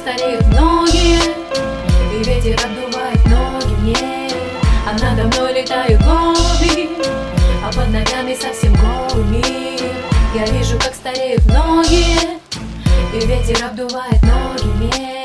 стареют многие, и ветер обдувает ноги мне. А надо мной летают голуби, а под ногами совсем голый мир. Я вижу, как стареют многие, и ветер обдувает ноги мне.